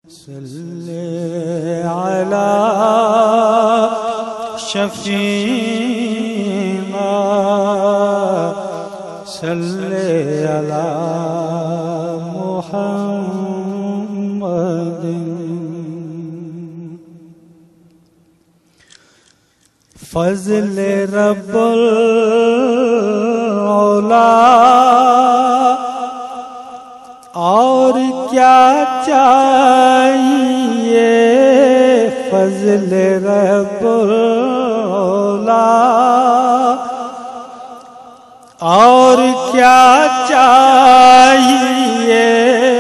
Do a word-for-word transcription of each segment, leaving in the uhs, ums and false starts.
صلی علی شفیعنا صلی علی محمد فضل رب العلا اور کیا چاہیے فضل رب العلا اور کیا چاہیے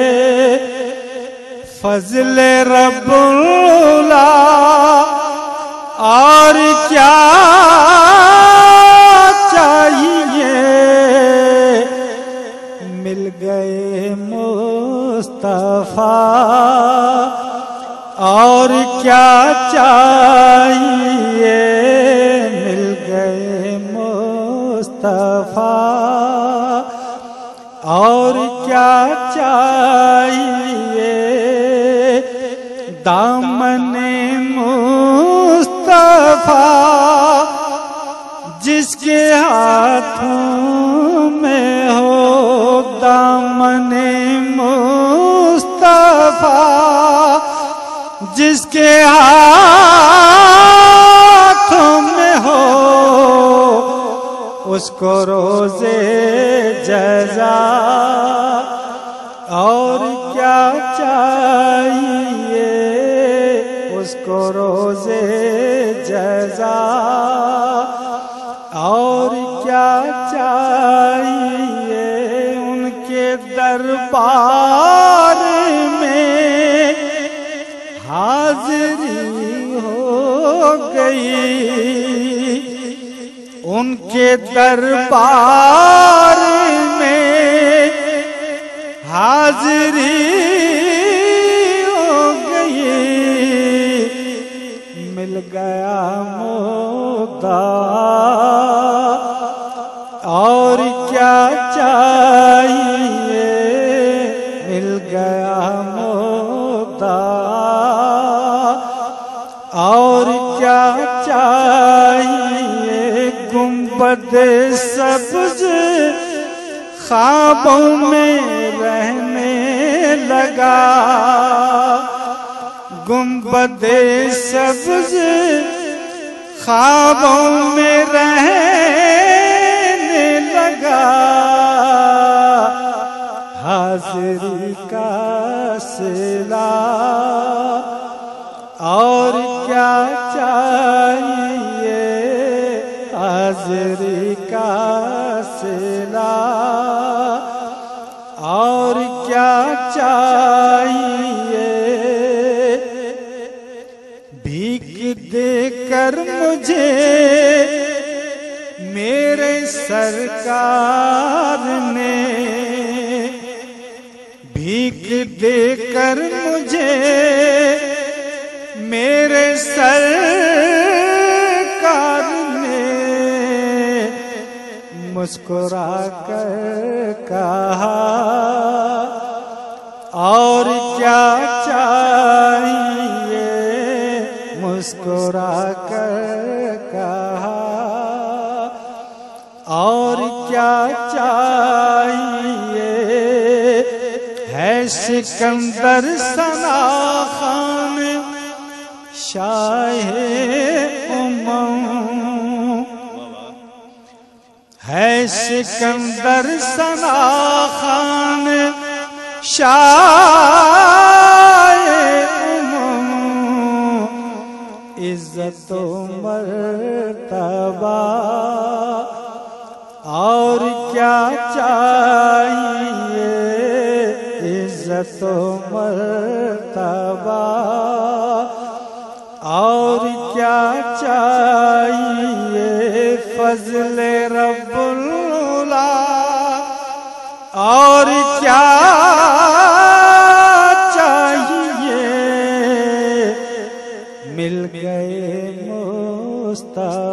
فضل رب العلا اور کیا چاہیے مل گئے مصطفیٰ اور کیا چاہیے مل گئے مصطفیٰ اور کیا چاہیے دامن مصطفیٰ جس کے ہاتھوں میں ہو دامن مصطفیٰ جس کے ہاتھوں میں ہو اس کو روزے جزا اور کیا چاہیے اس کو روزے جزا اور کیا چاہیے ان کے دربار میں حاضری ہو گئی ان کے دربار میں حاضری ہو گئی مل گیا مدعا اور کیا چاہیے مل گیا مدعا اور کیا چاہیے گنبد سبز خوابوں میں رہنے لگا گنبد سبز خوابوں میں رہنے لگا حاضری کا صلہ اور کیا چاہیے حاضری کا صلہ اور کیا چاہیے بھیک دے کر مجھے میرے سرکار نے بھیک دے کر مجھے میرے سرکار نے مسکرا کر کہا اور کیا چاہیے مسکرا کر کہا اور کیا چاہیے ہے سکندر ثنا خان شاہ امم ہے سکندر ثنا خان شاہ امم عزت و مرتبہ اور کیا چاہیے عزت و مرتبہ اور کیا چاہیے فضل رب العلا اور کیا چاہیے مل گئے مصطفیٰ